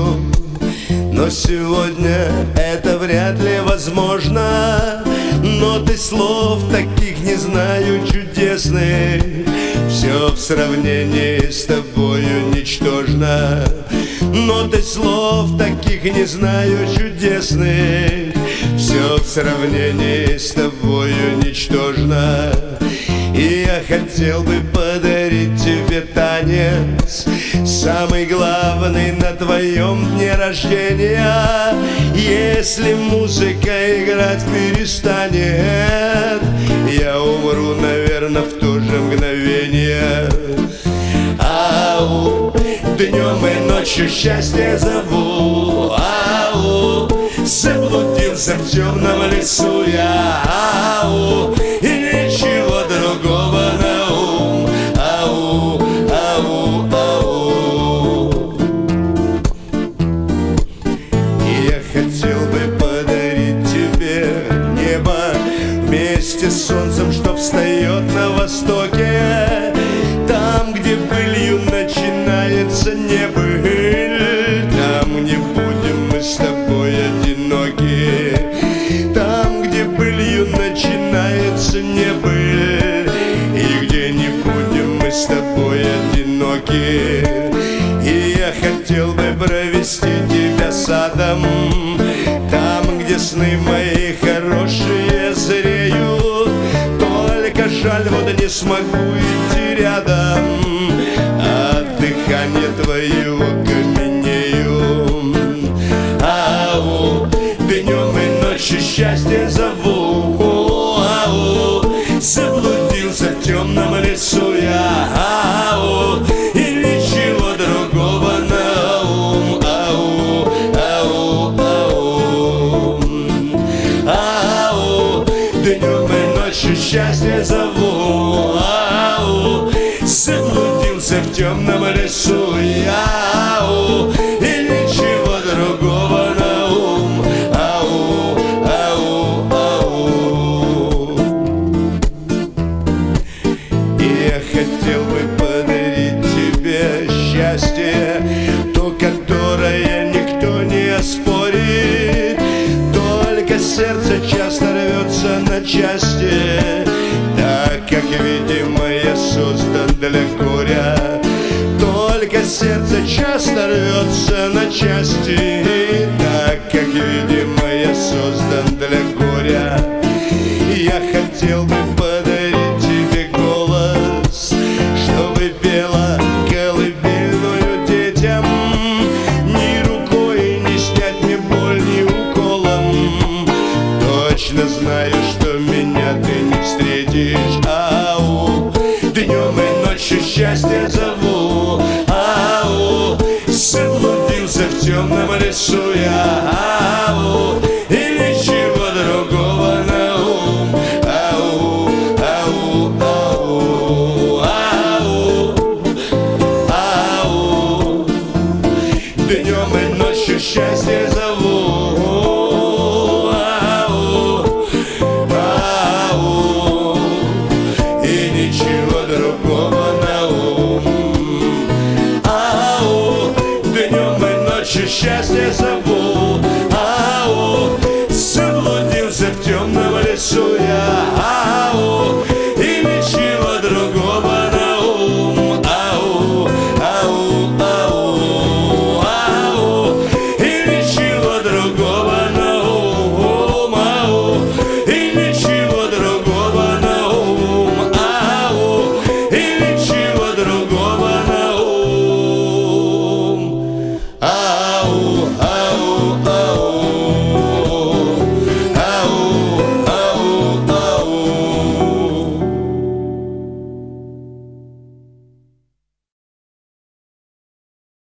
но сегодня это вряд ли возможно. Ноты слов таких не знаю чудесных, все в сравнении с тобою ничтожно. Ноты слов таких не знаю чудесных, все в сравнении с тобою ничтожно. И я хотел бы подарить тебе танец, самый главный на твоем дне рождения. Если музыка играть перестанет, я умру, наверное, в то же мгновение. Ау, днем и ночью счастье зову. Ау, заблудился в темном лесу я. Ау, и ничего другого на ум. Ау, ау, ау. И я хотел бы подарить тебе небо вместе с солнцем, что встает на востоке. Там, где былью начинается небыль, там не будем мы с тобой одиноки. Там, где былью начинается небыль, и где не будем мы с тобой одиноки. И я хотел бы провести тебя садом, там, где сны мои хорошие зреют. Только жаль, вот не смогу идти рядом, от дыхания твоего каменею. Ау, днем и ночью счастье зову. Ау, заблудился в темном лесу я. Ау, и ничего другого на ум. Ау, ау, ау. Ау, днем и ночью счастье зову. Ау, заблудился в темном лесу я. Ау, и ничего другого на ум. Ау, ау, ау. И я хотел бы подарить тебе счастье, то, которое никто не оспорит. Только сердце часто рвется на части, так как, видимо, я создан для горя. Только сердце часто рвется на части, так как, видимо, я создан для горя. Я хотел бы подарить тебе голос, чтобы пела колыбельную детям. Ни рукой не снять мне боль, ни уколом. Точно знаю, что меня ты не встретишь. Ау, днем и ночью счастье зову. Ау, заблудился в темном лесу я. Ау, и ничего другого на ум. Ау, ау, ау, ау, ау. Днем и ночью счастье зову. Ау, ау, и ничего другого на ум. Ау, днем и ночью счастье зову.